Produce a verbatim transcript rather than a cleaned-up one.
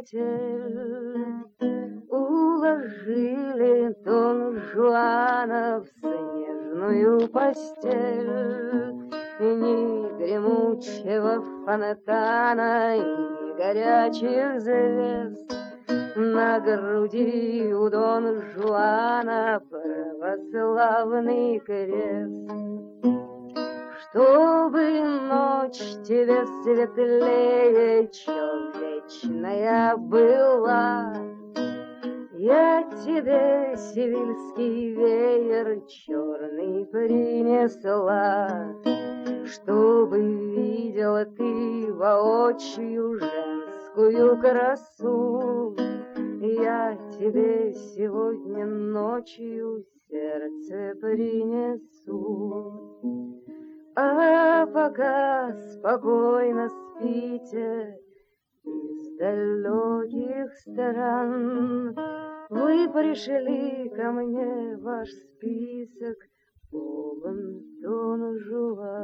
метель. Уложили Дон Жуана в снежную постель. И ни гремучего фонтана, и ни горячих звезд. На груди у Дон Жуана православный крест. Чтобы ночь тебе светлее, чем вечная была, я тебе сивильский веер черный принесла. Чтобы видела ты воочию женскую красу, я тебе сегодня ночью сердце принесу. А пока спокойно спите из далеких стран, вы пришли ко мне ваш список полон Дон Жуан.